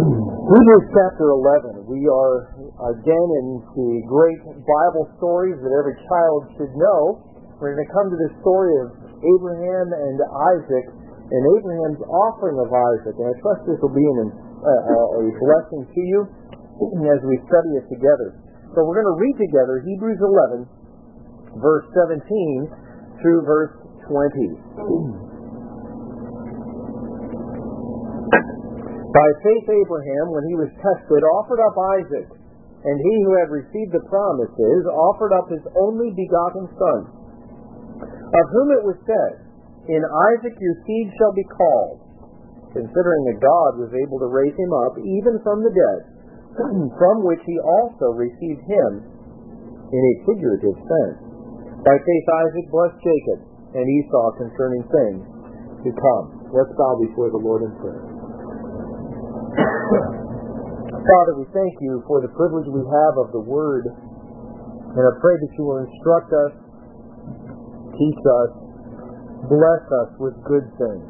Hebrews chapter 11. We are again in the great Bible stories that every child should know. We're going to come to this story of Abraham and Isaac and Abraham's offering of Isaac. And I trust this will be a blessing to you as we study it together. So we're going to read together Hebrews 11, verse 17 through verse 20. By faith Abraham, when he was tested, offered up Isaac, and he who had received the promises offered up his only begotten son, of whom it was said, In Isaac your seed shall be called, considering that God was able to raise him up even from the dead, from which he also received him in a figurative sense. By faith Isaac blessed Jacob and Esau concerning things to come. Let's bow before the Lord in prayer. Father, we thank you for the privilege we have of the Word, and I pray that you will instruct us, teach us, bless us with good things.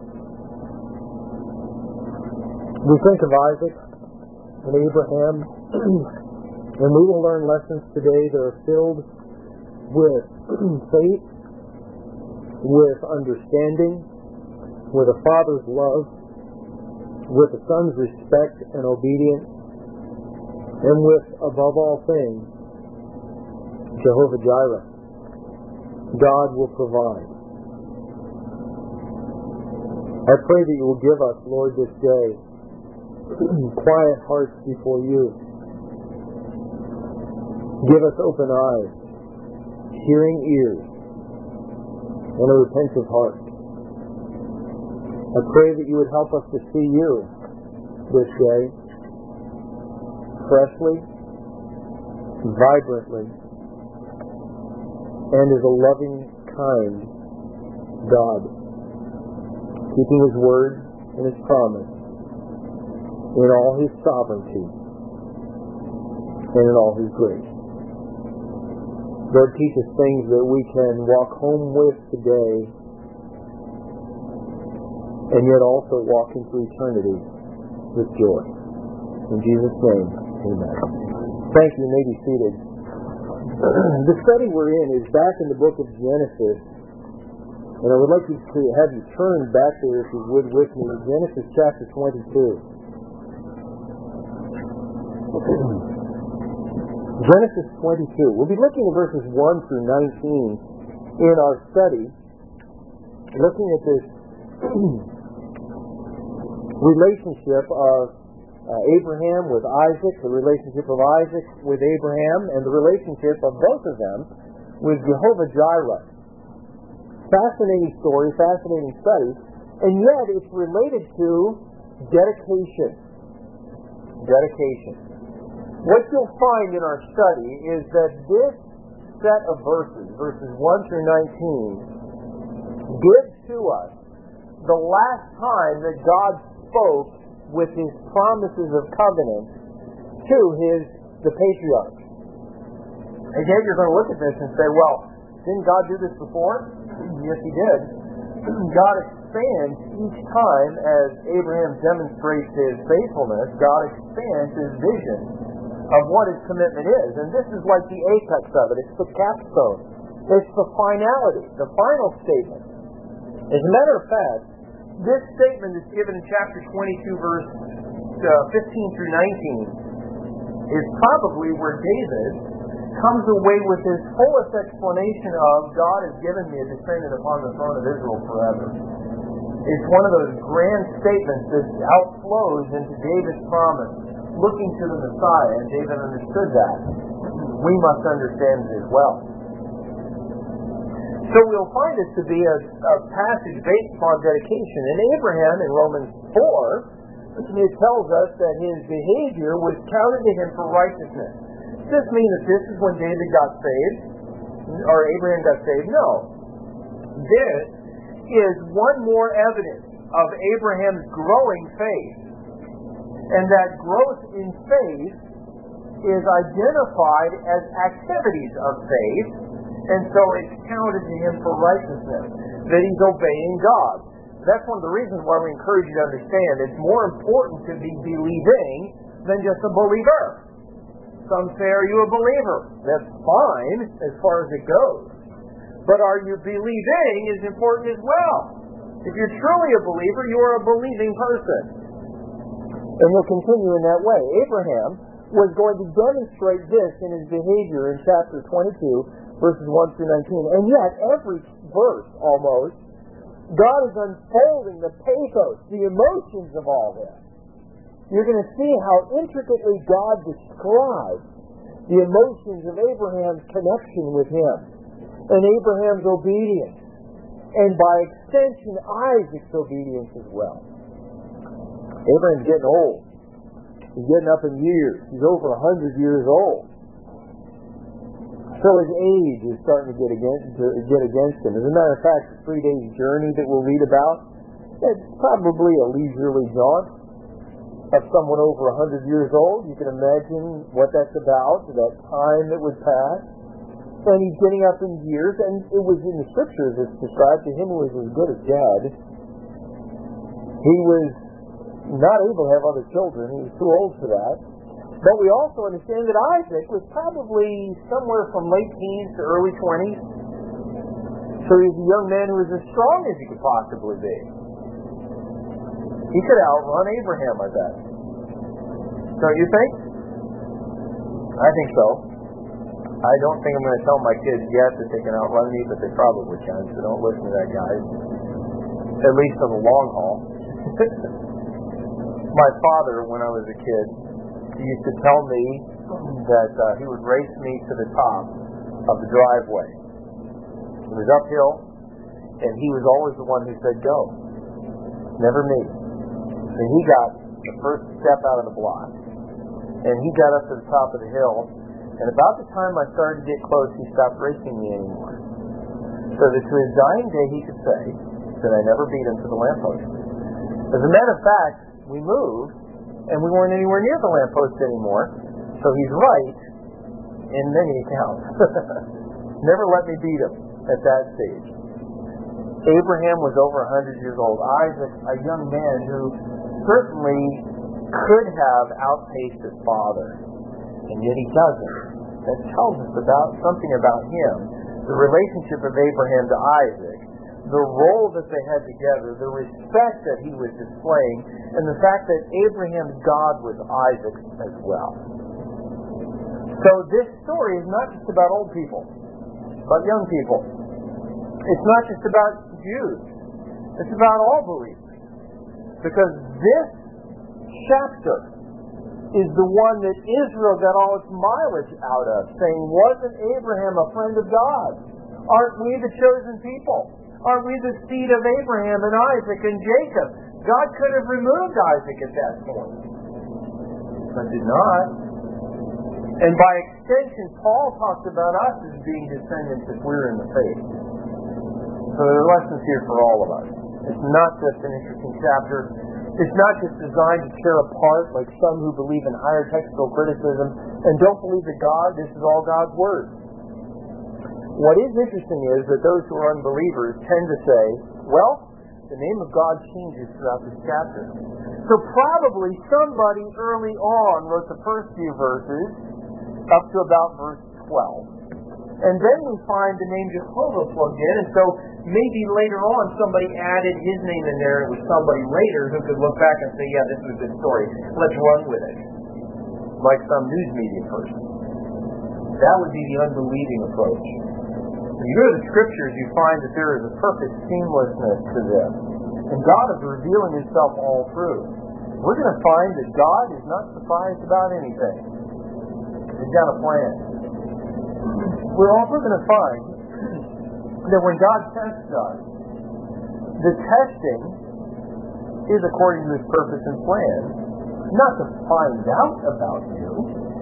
We think of Isaac and Abraham, and we will learn lessons today that are filled with faith, with understanding, with a father's love, with a son's respect and obedience, and with, above all things, Jehovah Jireh. God will provide. I pray that you will give us, Lord, this day, quiet hearts before you. Give us open eyes, hearing ears, and a repentant heart. I pray that you would help us to see you this day, freshly, vibrantly, and as a loving, kind God, keeping his word and his promise in all his sovereignty and in all his grace. Lord, teach us things that we can walk home with today, and yet also walk into eternity with joy. In Jesus' name, amen. Thank you. You may be seated. The study we're in is back in the book of Genesis, and I would like to have you turn back there, if you would, with me, Genesis chapter 22. Genesis 22. We'll be looking at verses 1 through 19 in our study, looking at this relationship of Abraham with Isaac, the relationship of Isaac with Abraham, and the relationship of both of them with Jehovah Jireh. Fascinating story, fascinating study, and yet it's related to dedication. Dedication. What you'll find in our study is that this set of verses, verses 1 through 19, gives to us the last time that God spoke with his promises of covenant to the patriarchs. Again, you're going to look at this and say, well, didn't God do this before? Yes, he did. God expands each time as Abraham demonstrates his faithfulness. God expands his vision of what his commitment is. And this is like the apex of it. It's the capstone. It's the finality, the final statement. As a matter of fact, this statement is given in chapter 22, verse 15 through 19, is probably where David comes away with his fullest explanation of God has given me a descendant upon the throne of Israel forever. It's one of those grand statements that outflows into David's promise, looking to the Messiah, and David understood that. We must understand it as well. So we'll find it to be a passage based upon dedication. In Abraham, in Romans 4, it tells us that his behavior was counted to him for righteousness. Does this mean that this is when David got saved? Or Abraham got saved? No. This is one more evidence of Abraham's growing faith. And that growth in faith is identified as activities of faith, and so it's counted to him for righteousness, that he's obeying God. That's one of the reasons why we encourage you to understand it's more important to be believing than just a believer. Some say, are you a believer? That's fine as far as it goes. But are you believing is important as well. If you're truly a believer, you are a believing person. And we'll continue in that way. Abraham was going to demonstrate this in his behavior in chapter 22, verses 1 through 19. And yet, every verse almost, God is unfolding the pathos, the emotions of all this. You're going to see how intricately God describes the emotions of Abraham's connection with Him and Abraham's obedience, and by extension, Isaac's obedience as well. Abraham's getting old. He's getting up in years. He's over 100 years old. So his age is starting to get against him. As a matter of fact, the 3 days journey that we'll read about, it's probably a leisurely jaunt of someone over 100 years old. You can imagine what that's about, that time that would pass. And he's getting up in years, and it was in the scriptures it's described to him who was as good as dead. He was not able to have other children. He was too old for that. But we also understand that Isaac was probably somewhere from late teens to early 20s. So he was a young man who was as strong as he could possibly be. He could outrun Abraham, I bet. Don't you think? I think so. I don't think I'm going to tell my kids yet that they can outrun me, but they probably can, so don't listen to that, guys. At least on the long haul. My father, when I was a kid, he used to tell me that he would race me to the top of the driveway. It was uphill, and he was always the one who said, go. Never me. And he got the first step out of the block. And he got up to the top of the hill, and about the time I started to get close, he stopped racing me anymore. So that to his dying day he could say that I never beat him to the lamppost. As a matter of fact, we moved, and we weren't anywhere near the lamppost anymore. So he's right in many accounts. Never let me beat him at that stage. Abraham was over 100 years old. Isaac, a young man who certainly could have outpaced his father, and yet he doesn't. That tells us something about him, the relationship of Abraham to Isaac, the role that they had together, the respect that he was displaying, and the fact that Abraham's God was Isaac as well. So this story is not just about old people, but young people. It's not just about Jews. It's about all believers. Because this chapter is the one that Israel got all its mileage out of, saying, wasn't Abraham a friend of God? Aren't we the chosen people? Aren't we the seed of Abraham and Isaac and Jacob? God could have removed Isaac at that point, but did not. And by extension, Paul talks about us as being descendants if we're in the faith. So there are lessons here for all of us. It's not just an interesting chapter. It's not just designed to tear apart like some who believe in higher textual criticism and don't believe that this is all God's Word. What is interesting is that those who are unbelievers tend to say, well, the name of God changes throughout this chapter. So probably somebody early on wrote the first few verses up to about verse 12. And then we find the name Jehovah plugged in, and so maybe later on somebody added his name in there. It was somebody later who could look back and say, yeah, this is a good story. Let's run with it. Like some news media person. That would be the unbelieving approach. When you go to the Scriptures, you find that there is a perfect seamlessness to this. And God is revealing Himself all through. We're going to find that God is not surprised about anything. He's got a plan. We're also going to find that when God tests us, the testing is according to His purpose and plan, not to find out about you,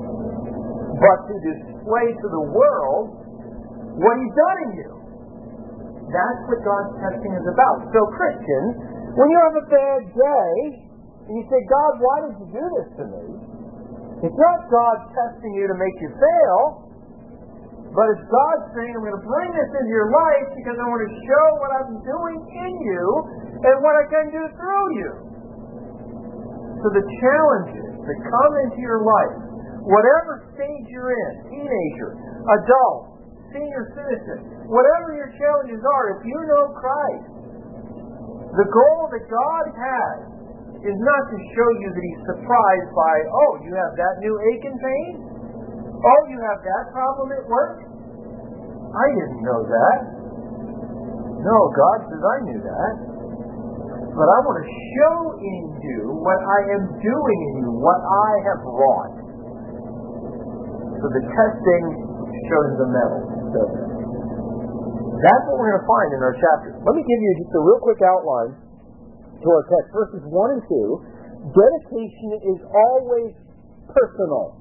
but to display to the world what He's done in you. That's what God's testing is about. So Christians, when you have a bad day, and you say, God, why did you do this to me? It's not God testing you to make you fail, but it's God saying, I'm going to bring this into your life because I want to show what I'm doing in you and what I can do through you. So the challenges that come into your life, whatever stage you're in, teenager, adult, senior citizen, whatever your challenges are, if you know Christ, the goal that God has is not to show you that He's surprised by, oh, you have that new ache and pain? Oh, you have that problem at work? I didn't know that. No, God says I knew that. But I want to show in you what I am doing in you, what I have wrought. So the testing shows the metal, doesn't it? That's what we're going to find in our chapter. Let me give you just a real quick outline to our text. Verses 1 and 2. Dedication is always personal.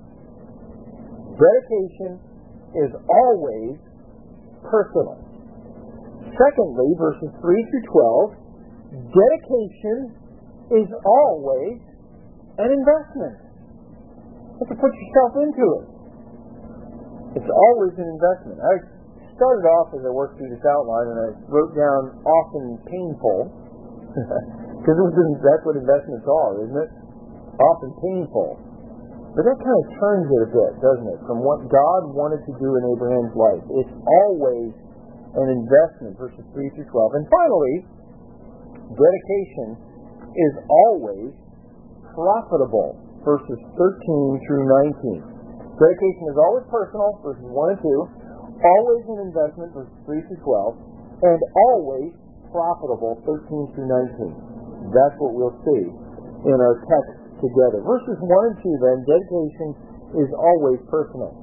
Dedication is always personal. Secondly, verses 3 through 12, dedication is always an investment. You have to put yourself into it. It's always an investment. I started off as I worked through this outline and I wrote down often painful, because that's what investments are, isn't it? Often painful. But that kind of turns it a bit, doesn't it? From what God wanted to do in Abraham's life. It's always an investment, verses 3 through 12. And finally, dedication is always profitable, verses 13 through 19. Dedication is always personal, verses 1 and 2. Always an investment, verses 3 through 12. And always profitable, 13 through 19. That's what we'll see in our text together. Verses 1 and 2 then, dedication is always personal.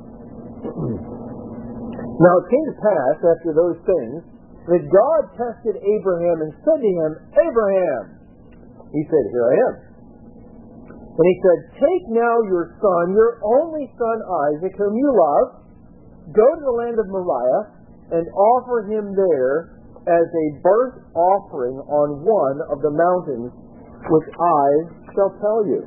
Now it came to pass after those things that God tested Abraham and said to him, Abraham! He said, Here I am. And he said, Take now your son, your only son Isaac, whom you love, go to the land of Moriah, and offer him there as a burnt offering on one of the mountains which I shall tell you.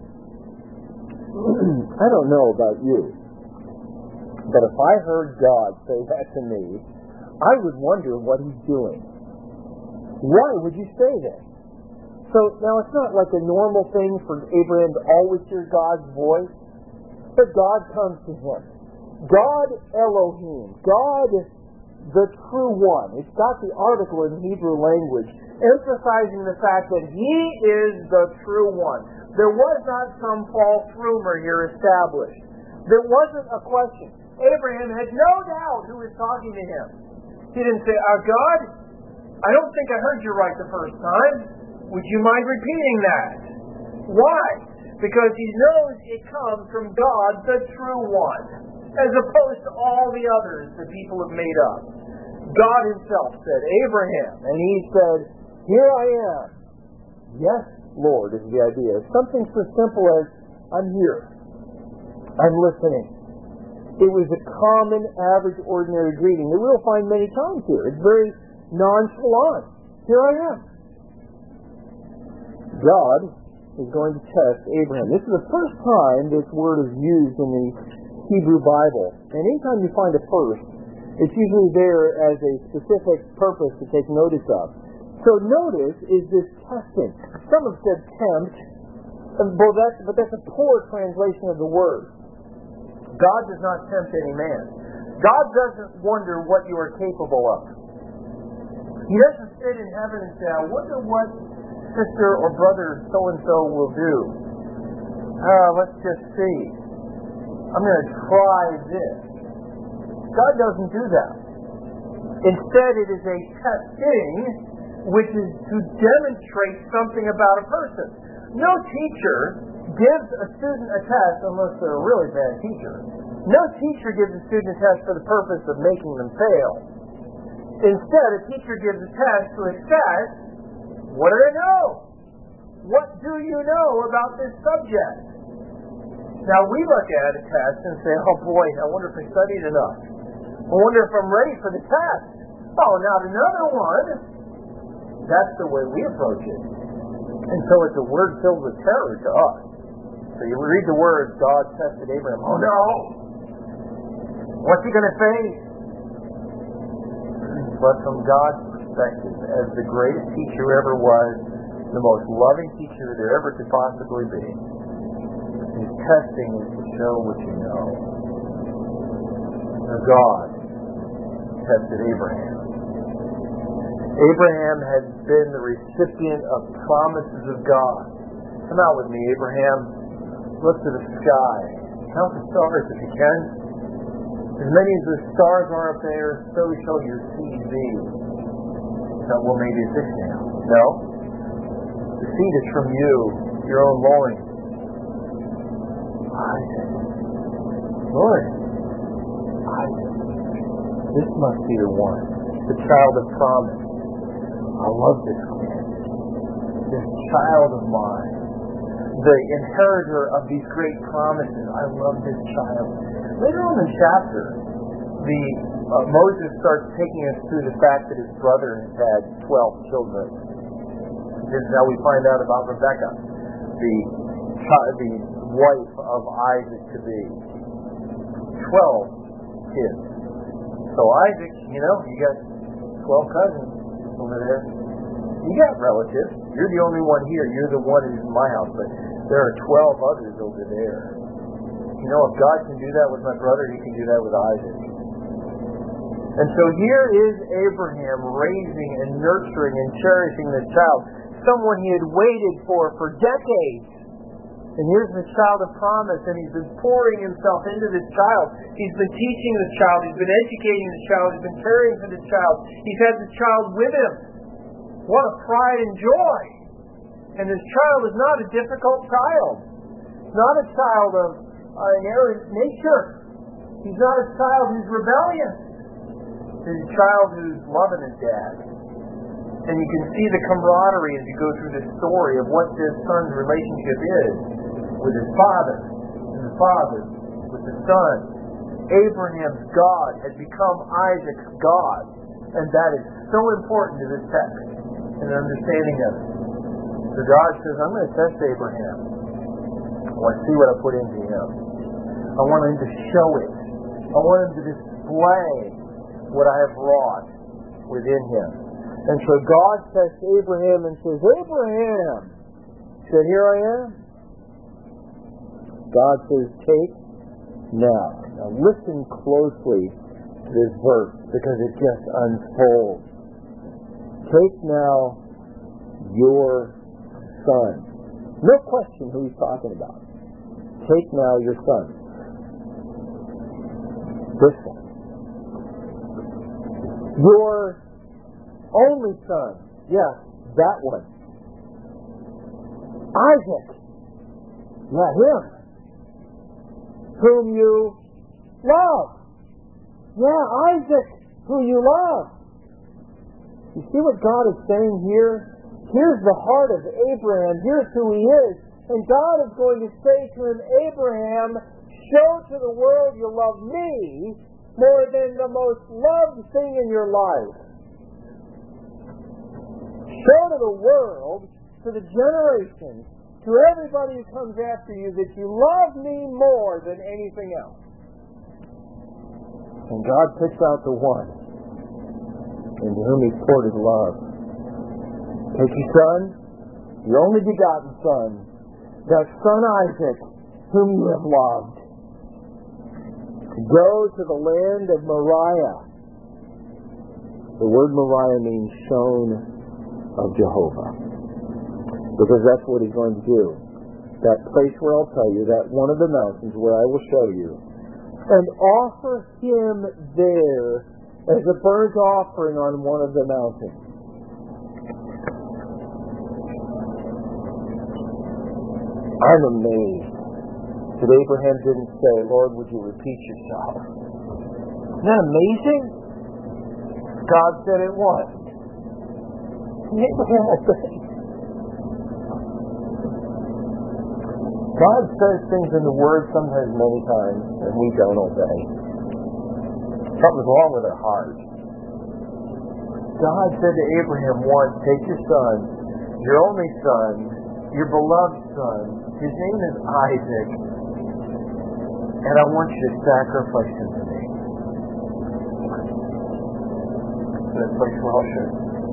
I don't know about you, but if I heard God say that to me, I would wonder what He's doing. Why would you say that? So now it's not like a normal thing for Abraham to always hear God's voice, but God comes to him. God Elohim, God the true one. It's got the article in Hebrew language emphasizing the fact that He is the true one. There was not some false rumor here established. There wasn't a question. Abraham had no doubt who was talking to him. He didn't say, God, I don't think I heard you right the first time. Would you mind repeating that? Why? Because he knows it comes from God, the true one, as opposed to all the others that people have made up. God Himself said, Abraham, and He said, Here I am. Yes, Lord, is the idea. It's something so simple as, I'm here. I'm listening. It was a common, average, ordinary greeting that we'll find many times here. It's very nonchalant. Here I am. God is going to test Abraham. This is the first time this word is used in the Hebrew Bible. And anytime you find a first, it's usually there as a specific purpose to take notice of. So notice is this testing. Some have said tempt, but that's a poor translation of the word. God does not tempt any man. God doesn't wonder what you are capable of. He doesn't sit in heaven and say, I wonder what sister or brother so-and-so will do. Let's just see. I'm going to try this. God doesn't do that. Instead, it is a testing which is to demonstrate something about a person. No teacher gives a student a test unless they're a really bad teacher. No teacher gives a student a test for the purpose of making them fail. Instead, a teacher gives a test to assess, what do they know? What do you know about this subject? Now, we look at a test and say, oh boy, I wonder if I studied enough. I wonder if I'm ready for the test. Oh, now another one. That's the way we approach it. And so it's a word filled with terror to us. So you read the words, God tested Abraham. Oh no! What's he going to face? But from God's perspective as the greatest teacher ever was, the most loving teacher there ever could possibly be. His testing is to show what you know. Now God tested Abraham. Abraham had been the recipient of promises of God. Come out with me, Abraham. Look to the sky. Count the stars if you can. As many as the stars are up there, so shall your seed be. Now, well, maybe it's this now. No. The seed is from you, your own loins. Isaac. Lord. Isaac. This must be the one. The child of promise. I love this kid. This child of mine. The inheritor of these great promises. I love this child. Later on in the chapter, Moses starts taking us through the fact that his brother has had 12 children. This is how we find out about Rebekah, the wife of Isaac to be. 12 kids. So Isaac, you got 12 cousins over there. You got relatives. You're the only one here. You're the one who's in my house, but there are 12 others over there. If God can do that with my brother, He can do that with Isaac. And so here is Abraham raising and nurturing and cherishing this child, someone he had waited for decades. And here's the child of promise, and he's been pouring himself into this child. He's been teaching this child. He's been educating this child. He's been caring for this child. He's had this child with him. What a pride and joy. And this child is not a difficult child. He's not a child of an errant nature. He's not a child who's rebellious. He's a child who's loving his dad. And you can see the camaraderie as you go through this story of what this son's relationship is with his father, and the father with the son. Abraham's God has become Isaac's God. And that is so important to this text and an understanding of it. So God says, I'm going to test Abraham. I want to see what I put into him. I want him to show it. I want him to display what I have wrought within him. And so God tests Abraham and says, Abraham! He said, here I am. God says, take now. Now listen closely to this verse because it just unfolds. Take now your son. No question who he's talking about. Take now your son. This one. Your only son. Yes, that one. Isaac. Yeah, him. Whom you love. Yeah, Isaac, who you love. You see what God is saying here? Here's the heart of Abraham. Here's who he is. And God is going to say to him, Abraham, show to the world you love me more than the most loved thing in your life. Show to the world, to the generations, to everybody who comes after you, that you love me more than anything else. And God picks out the one into whom He's poured His love. Take your son, your only begotten son, that son Isaac, whom you have loved. Go to the land of Moriah. The word Moriah means shown of Jehovah. Because that's what He's going to do. That place where I'll tell you, that one of the mountains where I will show you. And offer him there as a burnt offering on one of the mountains. I'm amazed that Abraham didn't say, Lord, would you repeat yourself? Isn't that amazing? God said it was. Abraham obeyed. God says things in the Word sometimes many times, and we don't obey. Something's wrong with our heart. God said to Abraham once, take your son, your only son, your beloved son, his name is Isaac, and I want you to sacrifice him to me. That's like Russia.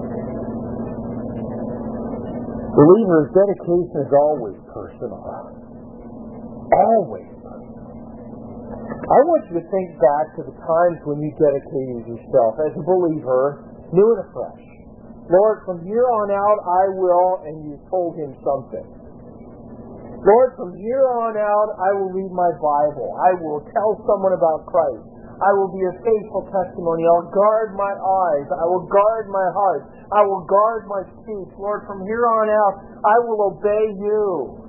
Believers, dedication is always personal. Always. I want you to think back to the times when you dedicated yourself as a believer, new and afresh. Lord, from here on out I will, and you told him something. Lord, from here on out I will read my Bible. I will tell someone about Christ. I will be a faithful testimony. I'll guard my eyes. I will guard my heart. I will guard my speech. Lord, from here on out I will obey you.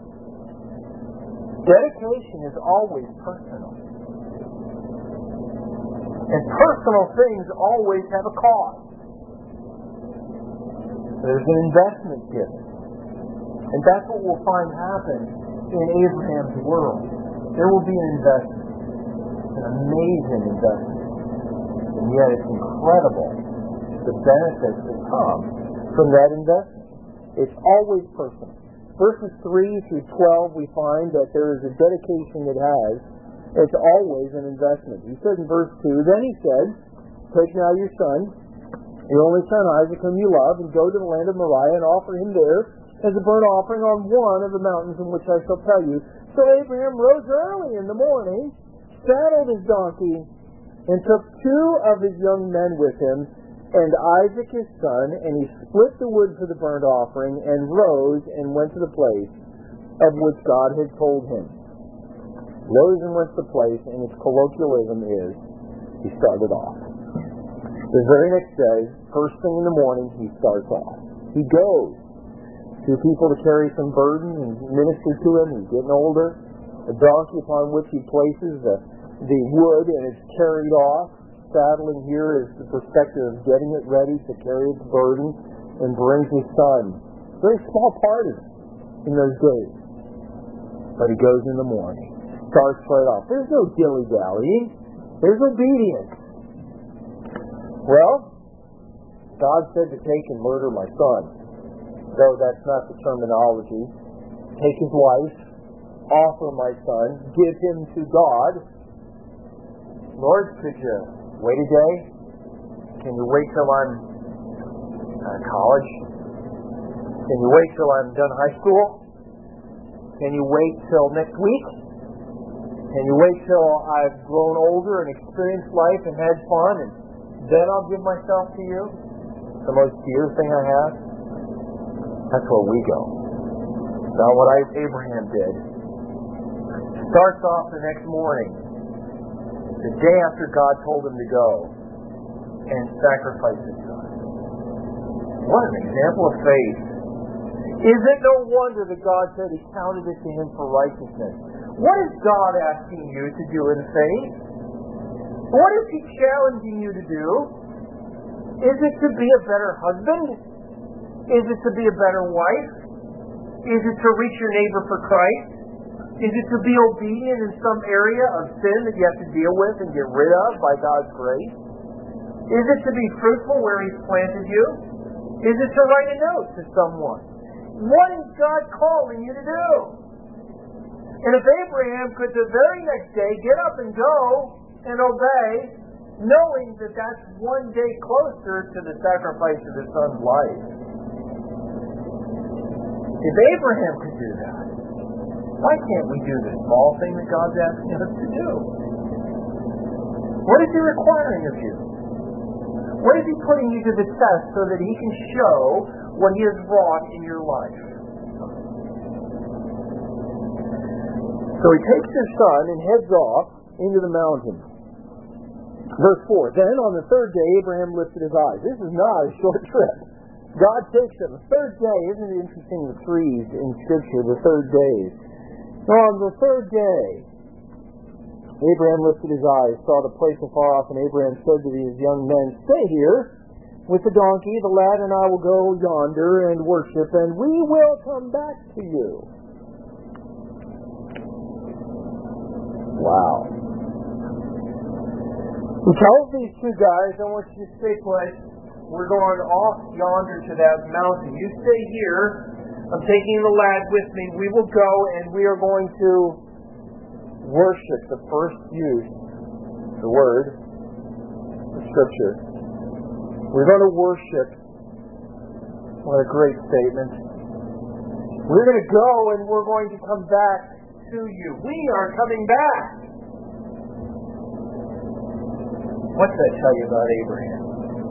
Dedication is always personal. And personal things always have a cost. There's an investment given. And that's what we'll find happen in Abraham's world. There will be an investment. An amazing investment. And yet it's incredible the benefits that come from that investment. It's always personal. Verses 3 through 12 we find that there is a dedication that has. It's always an investment. He said in verse 2, then he said, take now your son, your only son Isaac, whom you love, and go to the land of Moriah and offer him there as a burnt offering on one of the mountains in which I shall tell you. So Abraham rose early in the morning, saddled his donkey, and took 2 of his young men with him, and Isaac his son, and he split the wood for the burnt offering, and rose and went to the place of which God had told him. Rose and went to the place, and its colloquialism is, he started off. The very next day, first thing in the morning, he starts off. He goes to people to carry some burden and minister to him. He's getting older. A donkey upon which he places the wood, and it's carried off. Saddling here is the perspective of getting it ready to carry its burden, and brings his son. Very small party in those days. But he goes in the morning. Starts right off. There's no dilly-dallying. There's obedience. Well, God said to take and murder my son. Though that's not the terminology. Take his wife, offer my son, give him to God. Lord, could you wait a day? Can you wait till I'm out of college? Can you wait till I'm done high school? Can you wait till next week? Can you wait till I've grown older and experienced life and had fun, and then I'll give myself to you? The most dear thing I have? That's where we go. Not what Abraham did. Starts off the next morning, the day after God told him to go, and sacrifice his son. What an example of faith. Is it no wonder that God said he counted it to him for righteousness? What is God asking you to do in faith? What is he challenging you to do? Is it to be a better husband? Is it to be a better wife? Is it to reach your neighbor for Christ? Is it to be obedient in some area of sin that you have to deal with and get rid of by God's grace? Is it to be fruitful where he's planted you? Is it to write a note to someone? What is God calling you to do? And if Abraham could the very next day get up and go and obey, knowing that that's one day closer to the sacrifice of his son's life. If Abraham could do that, why can't we do the small thing that God's asking us to do? What is he requiring of you? What is he putting you to the test so that he can show what he has wrought in your life? So he takes his son and heads off into the mountain. Verse 4, then on the third day Abraham lifted his eyes. This is not a short trip. God takes him. The third day, isn't it interesting the threes in Scripture, the third days? On the third day, Abraham lifted his eyes, saw the place afar off, and Abraham said to his young men, stay here with the donkey, the lad and I will go yonder and worship, and we will come back to you. Wow. He tells these two guys, I want you to stay put. We're going off yonder to that mountain. You stay here. I'm taking the lad with me. We will go and we are going to worship. The first use, the word, the Scripture. We're going to worship. What a great statement. We're going to go and we're going to come back to you. We are coming back. What's that tell you about Abraham?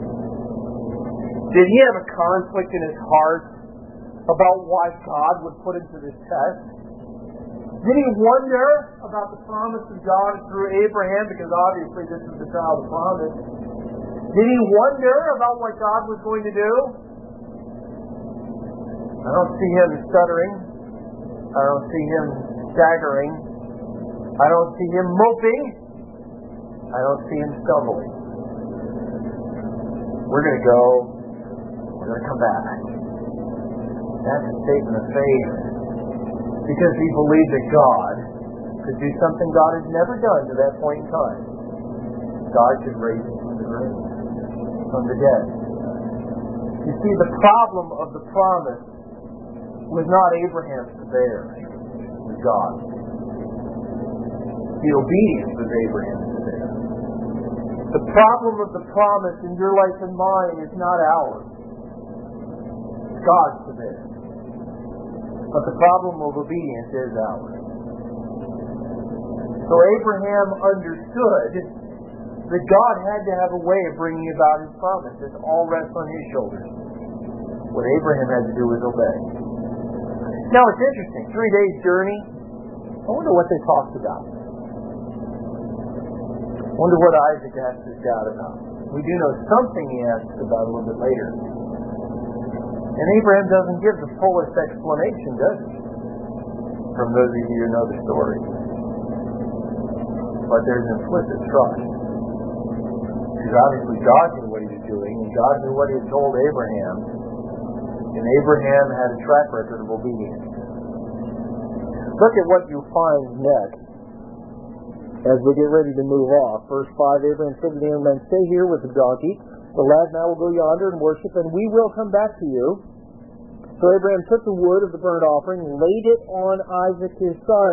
Did he have a conflict in his heart about why God would put him to this test? Did he wonder about the promise of God through Abraham? Because obviously this is the child of promise. Did he wonder about what God was going to do? I don't see him stuttering. I don't see him staggering. I don't see him moping. I don't see him stumbling. We're going to go. We're going to come back. That's a statement of faith. Because he believed that God could do something God had never done to that point in time. God could raise him from the grave, from the dead. You see, the problem of the promise was not Abraham's to bear. It was God. The obedience was Abraham's to bear. The problem of the promise in your life and mine is not ours. It's God's to bear. But the problem of obedience is ours. So Abraham understood that God had to have a way of bringing about his promise. It all rests on his shoulders. What Abraham had to do was obey. Now it's interesting. 3 days journey. I wonder what they talked about. I wonder what Isaac asked his dad about. We do know something he asked about a little bit later. And Abraham doesn't give the fullest explanation, does he? From those of you who know the story. But there's implicit trust. Because obviously God knew what he was doing, and God knew what he had told Abraham. And Abraham had a track record of obedience. Look at what you find next as we get ready to move off. Verse 5, Abraham said to the young man, "Stay here with the donkey. The lad and I will go yonder and worship, and we will come back to you." So Abraham took the wood of the burnt offering, laid it on Isaac his son.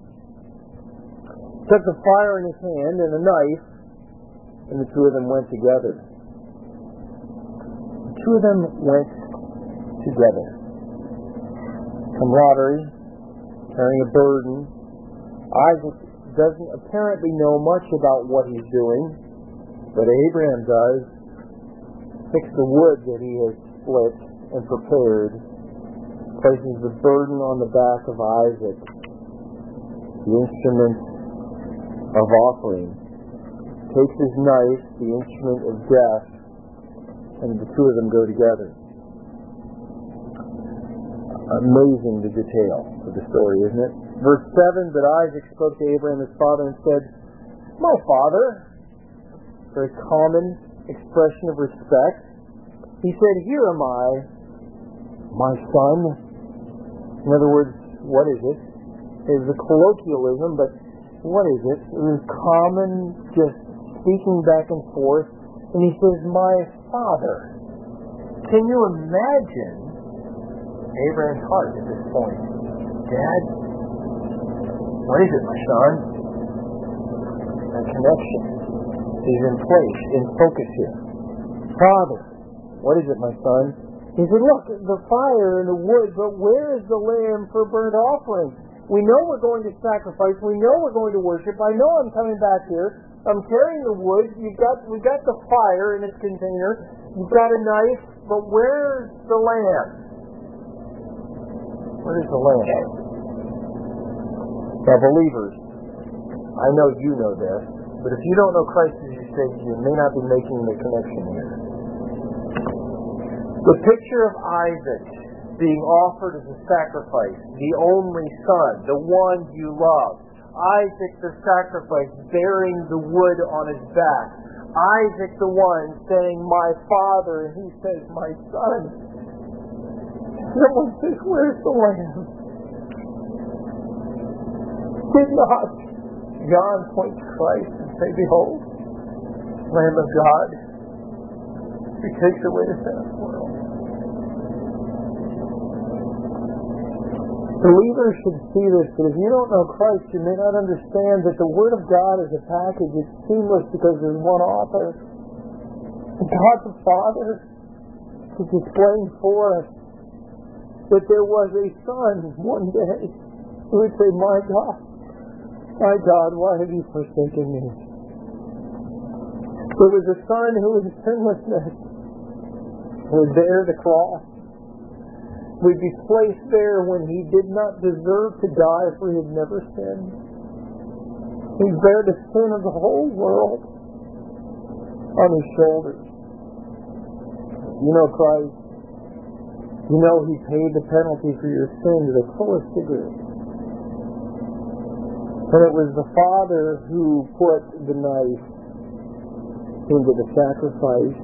Took the fire in his hand and a knife, and the two of them went together. The two of them went together. Camaraderie, carrying a burden. Isaac doesn't apparently know much about what he's doing, but Abraham does. Takes the wood that he has split and prepared, places the burden on the back of Isaac, the instrument of offering, takes his knife, the instrument of death, and the two of them go together. Amazing, the detail of the story, isn't it? Verse 7, but Isaac spoke to Abraham his father and said, "My father," very common expression of respect. He said, "Here am I, my son." In other words, what is it? It's a colloquialism, but what is it? It was common, just speaking back and forth. And he says, "My father." Can you imagine Abraham's heart at this point? "Dad, what is it, my son?" A connection is in place, in focus here. "Father, what is it, my son?" He said, "Look, the fire and the wood, but where is the lamb for burnt offering? We know we're going to sacrifice. We know we're going to worship. I know I'm coming back here. I'm carrying the wood. We've got the fire in its container. You've got a knife, but where's the lamb?" Where is the lamb? Now, believers, I know you know this, but if you don't know Christ as your Savior, you may not be making the connection here. The picture of Isaac being offered as a sacrifice, the only son, the one you love. Isaac the sacrifice, bearing the wood on his back. Isaac the one saying, "My father," and he says, "My son." Someone says, "Where's the lamb?" Did not John point to Christ and say, "Behold, Lamb of God, who takes away the sin of the world"? Believers should see this, but if you don't know Christ, you may not understand that the Word of God is a package. It's seamless because there's one author. God the Father is displaying for us But there was a son one day who would say, my God, why have you forsaken me? There was a son who was sinlessness, who would bear the cross, would be placed there when he did not deserve to die, for he had never sinned. He bare the sin of the whole world on his shoulders. You know Christ. You know he paid the penalty for your sin to the fullest degree. And it was the Father who put the knife into the sacrifice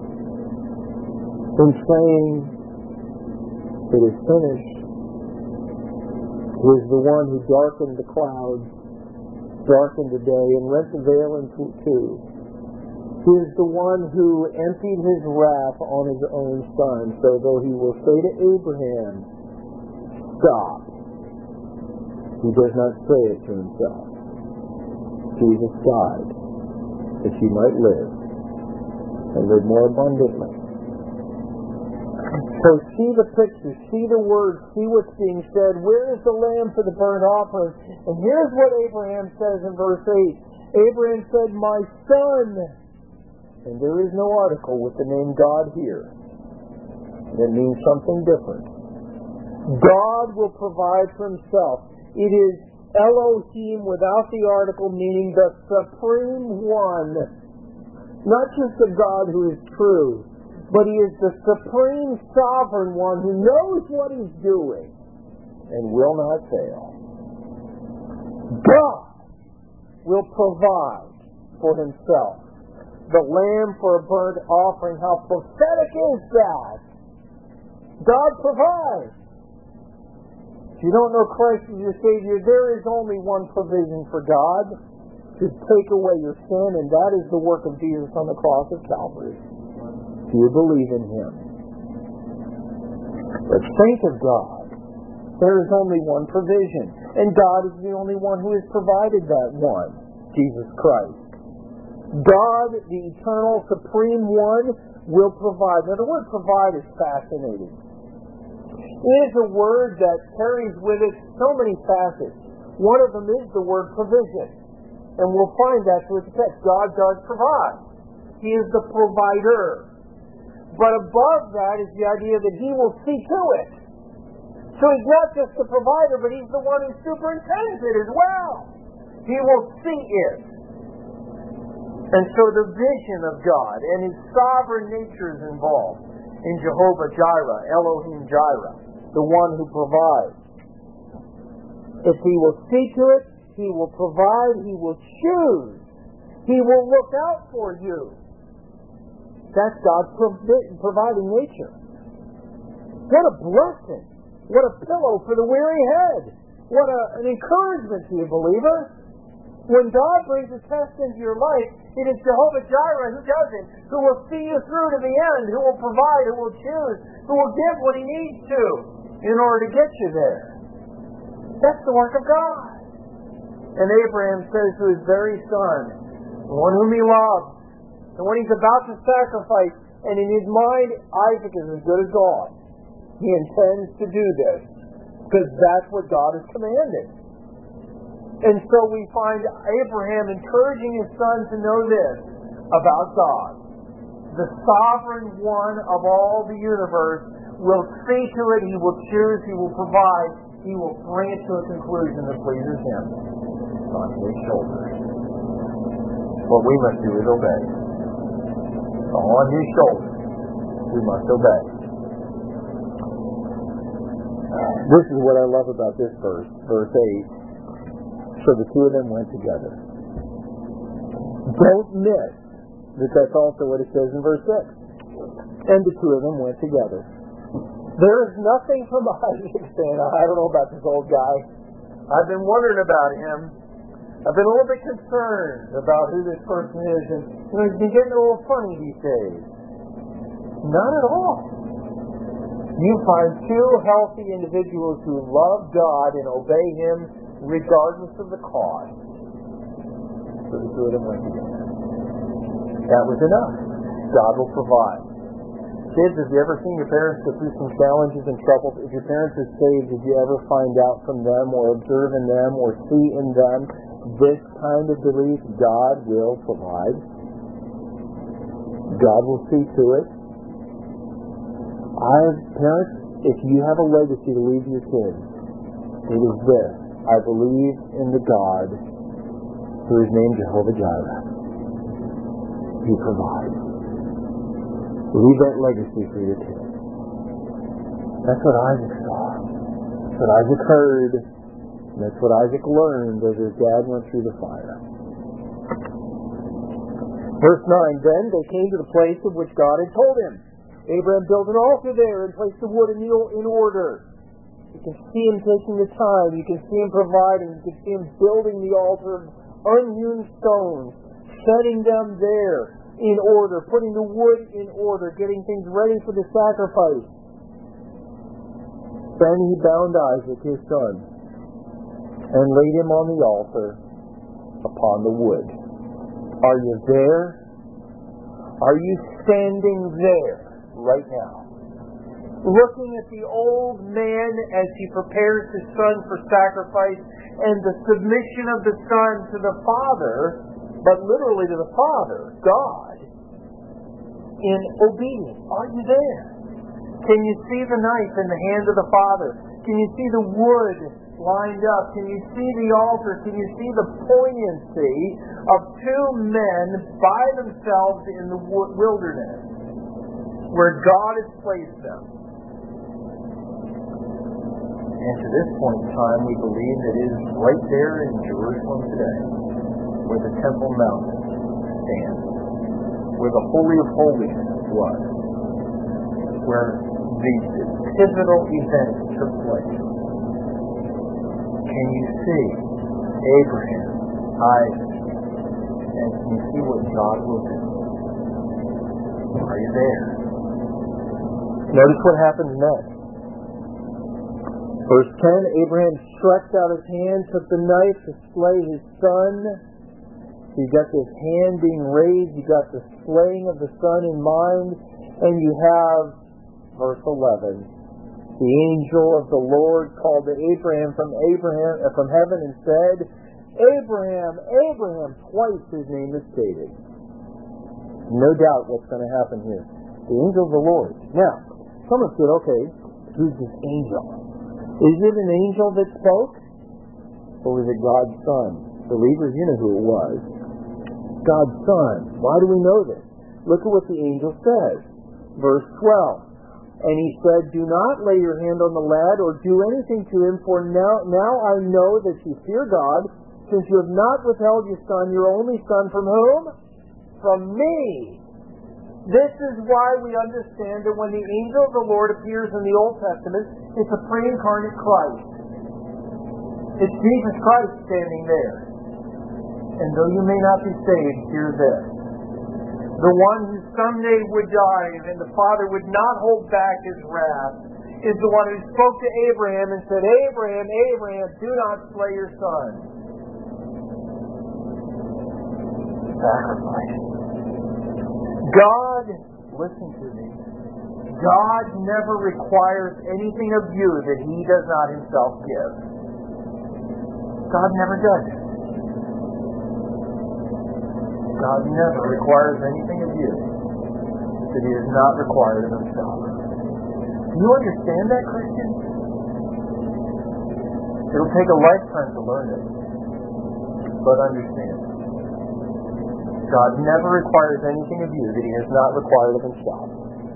in saying, it is finished. He is the one who darkened the clouds, darkened the day, and rent the veil in two. He is the one who emptied his wrath on his own Son. So though he will say to Abraham, stop, he does not say it to himself. Jesus died that you might live, and live more abundantly. So see the picture, see the words, see what's being said. Where is the lamb for the burnt offering? And here's what Abraham says in verse 8. Abraham said, my son. And there is no article with the name God here. That means something different. God will provide for himself. It is Elohim without the article, meaning the Supreme One. Not just the God who is true, but he is the Supreme Sovereign One who knows what he's doing and will not fail. God will provide for himself the lamb for a burnt offering. How prophetic is that? God provides. If you don't know Christ as your Savior, there is only one provision for God, to take away your sin, and that is the work of Jesus on the cross of Calvary. Do you believe in him? But saint of God, there is only one provision, and God is the only one who has provided that one, Jesus Christ. God, the eternal, supreme one, will provide. Now, the word provide is fascinating. It is a word that carries with it so many facets. One of them is the word provision. And we'll find that through the text. God does provide. He is the provider. But above that is the idea that he will see to it. So he's not just the provider, but he's the one who superintends it as well. He will see it. And so the vision of God and his sovereign nature is involved in Jehovah Jireh, Elohim Jireh, the one who provides. If he will see to it, he will provide, he will choose, he will look out for you. That's God's providing nature. What a blessing. What a pillow for the weary head. What an encouragement to you, believer. When God brings a test into your life, it is Jehovah Jireh who does it, who will see you through to the end, who will provide, who will choose, who will give what he needs to in order to get you there. That's the work of God. And Abraham says to his very son, the one whom he loves, and when he's about to sacrifice, and in his mind, Isaac is as good as God. He intends to do this, because that's what God has commanded. And so we find Abraham encouraging his son to know this about God. The sovereign one of all the universe will see to it, he will choose, he will provide, he will bring it to a conclusion that pleases him on his shoulders. What we must do is obey. On his shoulders, we must obey. This is what I love about this verse, verse 8. So the two of them went together. Don't miss that that's also what it says in verse 6. And the two of them went together. There is nothing from Isaac saying, I don't know about this old guy. I've been wondering about him. I've been a little bit concerned about who this person is. And he's been getting a little funny these days. Not at all. You find two healthy individuals who love God and obey him regardless of the cost. So the two of them went together. That was enough. God will provide. Kids, have you ever seen your parents go through some challenges and troubles? If your parents are saved, did you ever find out from them or observe in them or see in them this kind of belief? God will provide. God will see to it. Parents, if you have a legacy to leave your kids, it is this: I believe in the God who is named Jehovah Jireh. He provides. Leave that legacy for your kids. That's what Isaac saw. That's what Isaac heard. And that's what Isaac learned as his dad went through the fire. Verse 9, then they came to the place of which God had told him. Abraham built an altar there and placed the wood in order. You can see him taking the time. You can see him providing. You can see him building the altar of unhewn stones, setting them there in order, putting the wood in order, getting things ready for the sacrifice. Then he bound Isaac, his son, and laid him on the altar upon the wood. Are you there? Are you standing there right now? Looking at the old man as he prepares his son for sacrifice and the submission of the son to the Father, but literally to the Father, God, in obedience. Are you there? Can you see the knife in the hand of the Father? Can you see the wood lined up? Can you see the altar? Can you see the poignancy of two men by themselves in the wilderness where God has placed them? And to this point in time, we believe it is right there in Jerusalem today, where the Temple Mount stands, where the Holy of Holies was, where the pivotal event took place. Can you see Abraham, Isaac, and can you see what God will do? Are you there? Notice what happens next. Verse 10, Abraham stretched out his hand, took the knife to slay his son. So you got this hand being raised, you got the slaying of the son in mind, and you have, verse 11, the angel of the Lord called to Abraham from heaven and said, Abraham, Abraham, twice his name is stated. No doubt what's going to happen here. The angel of the Lord. Now, someone said, okay, who's this angel? Is it an angel that spoke? Or was it God's Son? Believers, you know who it was. God's Son. Why do we know this? Look at what the angel says. Verse 12. And he said, do not lay your hand on the lad or do anything to him, for now I know that you fear God, since you have not withheld your son, your only son, from whom? From me. This is why we understand that when the angel of the Lord appears in the Old Testament, it's a pre-incarnate Christ. It's Jesus Christ standing there. And though you may not be saved, hear this. The one who someday would die and the Father would not hold back his wrath is the one who spoke to Abraham and said, Abraham, Abraham, do not slay your son. Sacrifice. God, listen to me, God never requires anything of you that he does not himself give. God never does it. God never requires anything of you that he has not required of himself. Do you understand that, Christian? It'll take a lifetime to learn it, but understand. God never requires anything of you that he has not required of himself.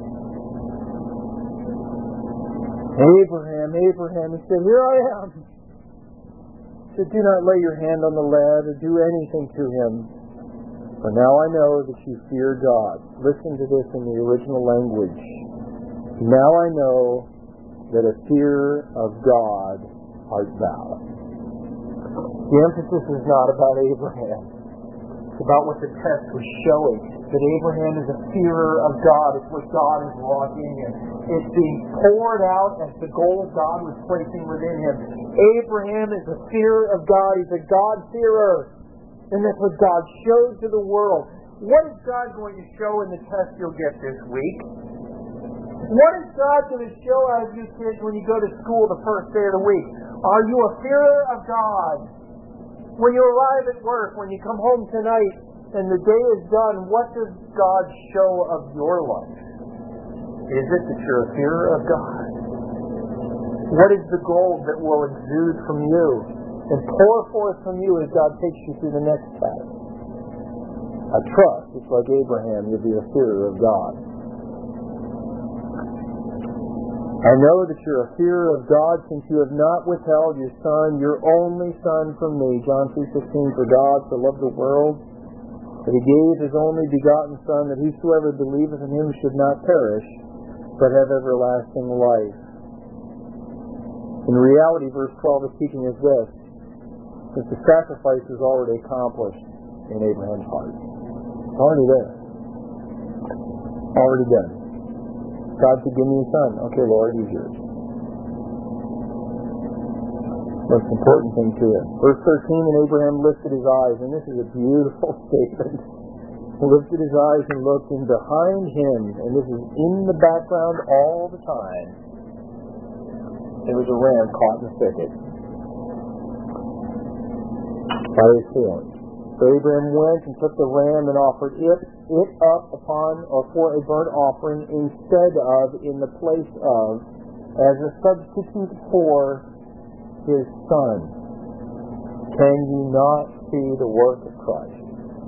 Abraham, Abraham, he said, here I am. He said, do not lay your hand on the lad or do anything to him, for now I know that you fear God. Listen to this in the original language. Now I know that a fear of God art thou. The emphasis is not about Abraham. It's about what the text was showing, that Abraham is a fearer of God. It's what God is wrought in him. It's being poured out as the goal God was placing within him. Abraham is a fearer of God. He's a God-fearer. And that's what God showed to the world. What is God going to show in the test you'll get this week? What is God going to show out of you kids when you go to school the first day of the week? Are you a fearer of God? When you arrive at work, when you come home tonight, and the day is done, what does God show of your life? Is it that you're a fearer of God? What is the gold that will exude from you and pour forth from you as God takes you through the next test? I trust, just like Abraham, you'll be a fearer of God. I know that you're a fearer of God, since you have not withheld your Son, your only Son, from me. John 3:16, for God so loved the world that He gave His only begotten Son, that whosoever believeth in Him should not perish, but have everlasting life. In reality, verse 12 is teaching us this, that the sacrifice is already accomplished in Abraham's heart. It's already there. Already done. God said, give me a son. Okay, Lord, he's yours. Most important thing to him. Verse 13, and Abraham lifted his eyes, and this is a beautiful statement. He lifted his eyes and looked, and behind him, and this is in the background all the time, there was a ram caught in the thicket by his horns. So Abraham went and took the ram and offered it up upon, or for a burnt offering, instead of, in the place of, as a substitute for his son. Can you not see the work of Christ?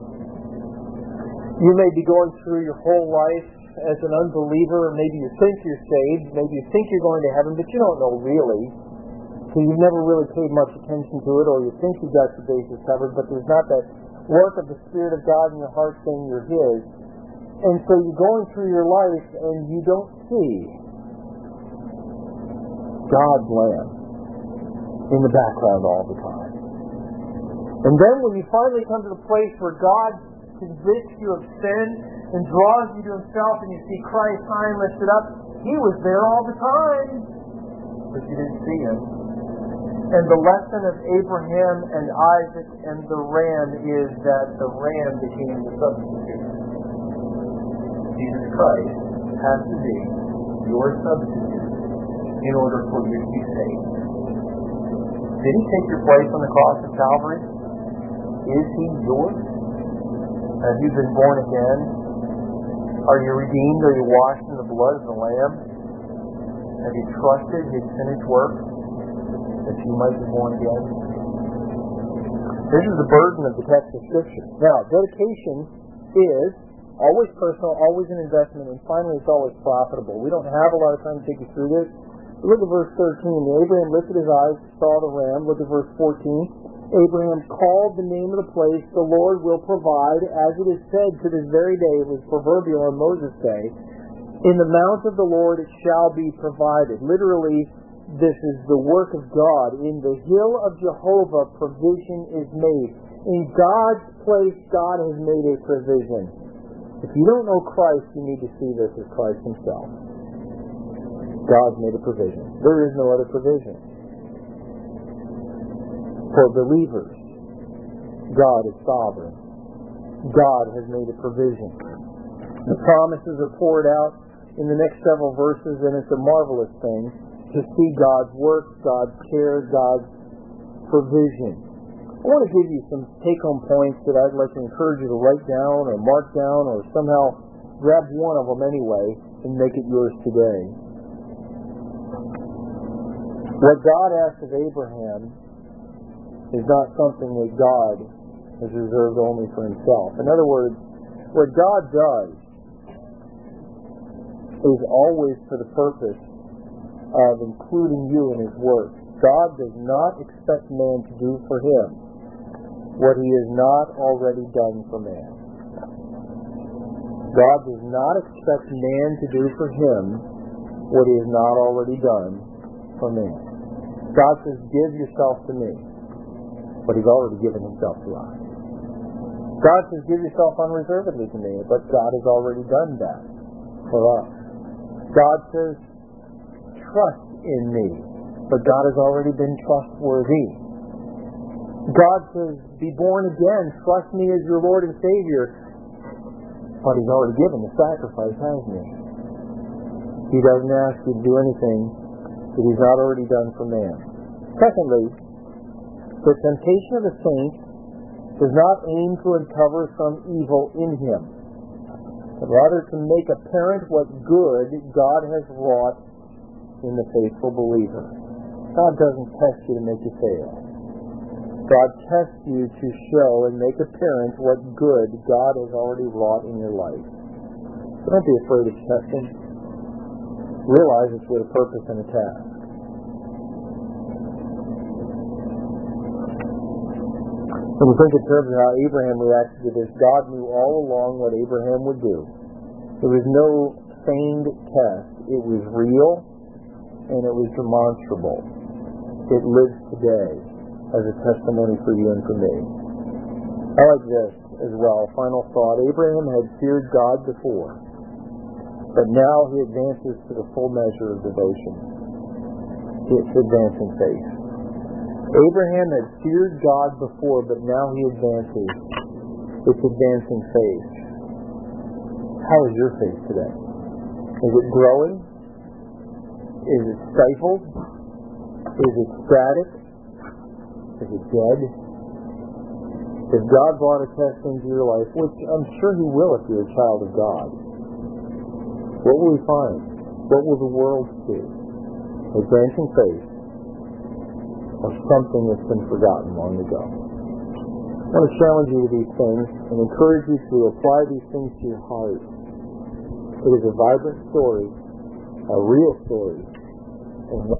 You may be going through your whole life as an unbeliever, or maybe you think you're saved, maybe you think you're going to heaven, but you don't know really. So you've never really paid much attention to it, or you think you've got your bases covered, but there's not that work of the Spirit of God in your heart saying you're His. And so you're going through your life and you don't see God's Lamb in the background all the time. And then when you finally come to the place where God convicts you of sin and draws you to Himself, and you see Christ high and lifted up, He was there all the time, but you didn't see Him. And the lesson of Abraham and Isaac and the ram is that the ram became the substitute. Jesus Christ has to be your substitute in order for you to be saved. Did He take your place on the cross of Calvary? Is He yours? Have you been born again? Are you redeemed? Are you washed in the blood of the Lamb? Have you trusted His finished work, that you might be born again? This is the burden of the text of Scripture. Now, dedication is always personal, always an investment, and finally it's always profitable. We don't have a lot of time to take you through this. Look at verse 13. Abraham lifted his eyes, saw the ram. Look at verse 14. Abraham called the name of the place, the Lord will provide, as it is said to this very day. It was proverbial on Moses' day. In the mount of the Lord it shall be provided. Literally, this is the work of God. In the hill of Jehovah, provision is made. In God's place, God has made a provision. If you don't know Christ, you need to see this as Christ Himself. God's made a provision. There is no other provision. For believers, God is sovereign. God has made a provision. The promises are poured out in the next several verses, and it's a marvelous thing to see God's work, God's care, God's provision. I want to give you some take-home points that I'd like to encourage you to write down or mark down or somehow grab one of them anyway and make it yours today. What God asked of Abraham is not something that God has reserved only for Himself. In other words, what God does is always for the purpose of including you in His work. God does not expect man to do for Him what He has not already done for man. God does not expect man to do for Him what He has not already done for man. God says, give yourself to me, but He's already given Himself to us. God says, give yourself unreservedly to me, but God has already done that for us. God says, trust in me, but God has already been trustworthy. God says, be born again, trust me as your Lord and Savior, but He's already given the sacrifice, hasn't He? He doesn't ask you to do anything that He's not already done for man. Secondly, the temptation of the saint does not aim to uncover some evil in him, but rather to make apparent what good God has wrought in the faithful believer. God doesn't test you to make you fail. God tests you to show and make apparent what good God has already wrought in your life. So don't be afraid of testing. Realize it's with a purpose and a task. When you think in terms of how Abraham reacted to this, God knew all along what Abraham would do. There was no feigned test. It was real and it was demonstrable. It lives today as a testimony for you and for me. I like this as well. Final thought. Abraham had feared God before, but now he advances to the full measure of devotion. It's advancing faith. Abraham had feared God before, but now he advances. It's advancing faith. How is your faith today? Is it growing? Is it stifled? Is it static? Is it dead? If God brought a test into your life, which I'm sure He will if you're a child of God, what will we find? What will the world see? Advancing faith, or something that's been forgotten long ago? I want to challenge you with these things and encourage you to apply these things to your heart. It is a vibrant story, a real story, and